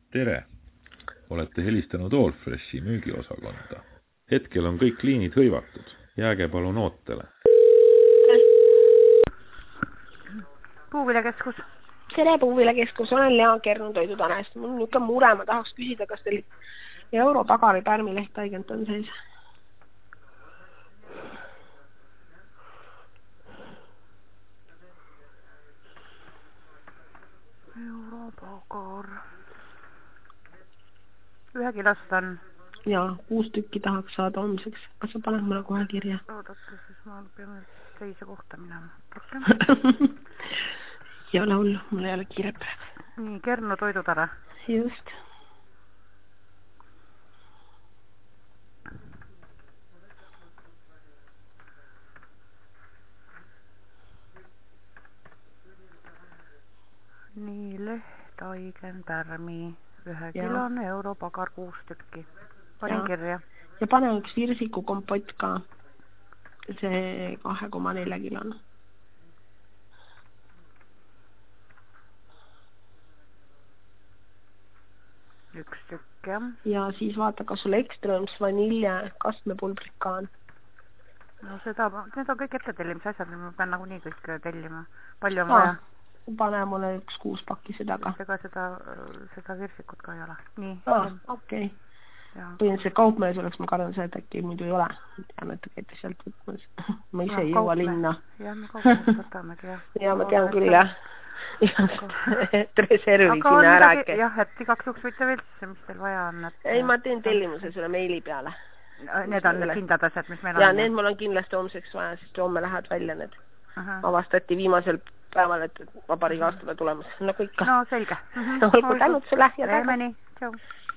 Tere! Olete helistanud Allfreshi müügiosakonda. Hetkel on kõik liinid hõivatud. Jääge palun ootele. Puuviljakeskus. Tere, Puuviljakeskus. Olen Lea Kernu Toidutanest. Mul on niisugune mure, ma tahaks küsida, kas teil Europagari pärmileht haigelt on sees? Europagar. 1 kilost on? Jaa, 6 tükki tahaks saada homseks. Kas sa paned mulle kohe kirja? Oodata, siis ma pean teise kohta minema. Ei ole hullu, mul ei ole kiire praegu. Nii, Kernu Toidutare. Just. Nii, leht, haigen, pärmi, 1 kilone, Europagar 6 tükki. Panin kirja. Ja pane üks virsiku kompott ka. See 2,4 kilone. Üks tükk, jah. Ja siis vaata, kas sul Ekströms vanilje kastmepulbrika on. No need on kõik ette tellimise asjad, ma pean nagunii kõik tellima. Palju on vaja? Pane mulle 1 6 pakki seda ka. Ega seda virsikut ka ei ole. Nii. Okei. Põhimõtteliselt kaupmees oleks ma kardan see, et äkki muidu ei ole. Tean, et ta käite sealt võtmas. Ma ise ei jõua linna. Jah, me kaupmees võtamegi, jah. Ja ma tean küll, jah. Et reservi sinna ära äkki. Jah, et igaks juhuks võite veel siis, mis teil vaja on. Ei, ma teen tellimuse selle meili peale. Need on kindlad asjad, mis meil on? Ja need mul on kindlasti homseks vaja, sest homme lähevad välja need. Avastati viimasel päeval, et vabariigi aastale tulemas. No kõik ka. No selge. Olgu tänud sulle ja tänu. Tšau.